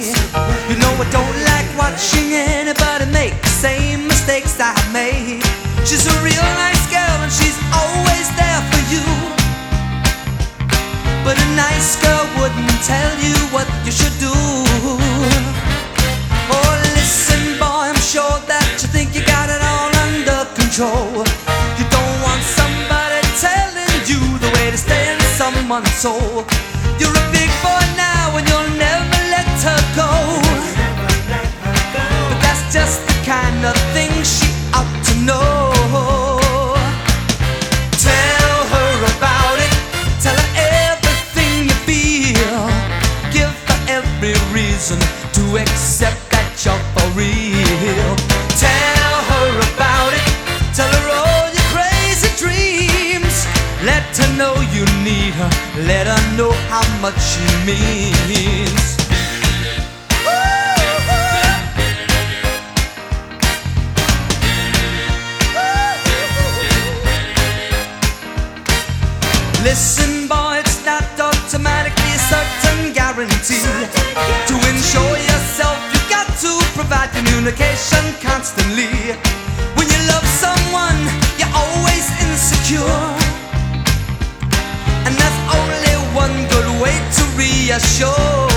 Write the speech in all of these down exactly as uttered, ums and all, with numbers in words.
You know I don't like watching anybody make the same mistakes I made. She's a real nice girl and she's always there for you, but a nice girl wouldn't tell you what you should do. Oh, listen boy, I'm sure that you think you got it all under control. You don't want somebody telling you the way to stay in someone's soul. You're a big boy now and you'll never let her go, but that's just the kind of thing she ought to know. Tell her about it, tell her everything you feel, give her every reason to accept that you're for real. Tell her about it, tell her all your crazy dreams. Let her know you need her, let her know how much she means. Listen boy, it's not automatically a certain guarantee. To ensure yourself, you got to provide communication constantly. When you love someone, you're always insecure, and there's only one good way to reassure.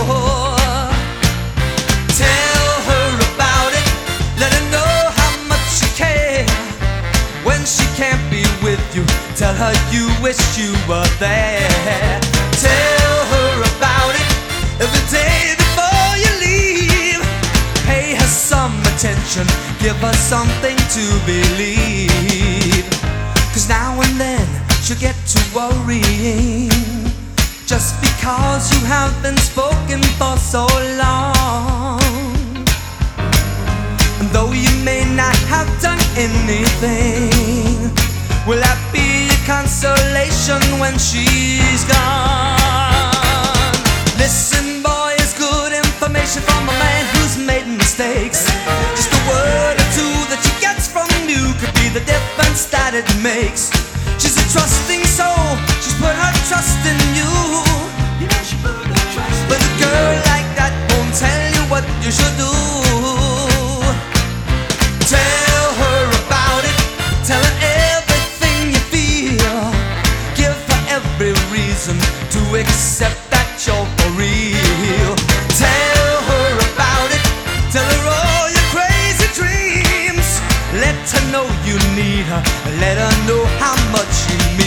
Tell her about it, let her know how much you care. When she can't be with you, tell her you wish you were there. Tell her about it every day before you leave. Pay her some attention, give her something to believe. Cause now and then she'll get to worrying, just because you have been spoken for so long. And though you may not have done anything, will that be a consolation when she's gone? Listen boy, it's good information from a man who's made mistakes. Just a word or two that she gets from you could be the difference that it makes. She's a trusting soul, she's put her trust in you. You know she put her trust in you. But a girl like that won't tell you what you should do. Tell her about it, tell her everything you feel, give her every reason to accept that you're for real. Tell her about it, tell her all your crazy dreams. Let her know you need her, let her know how much she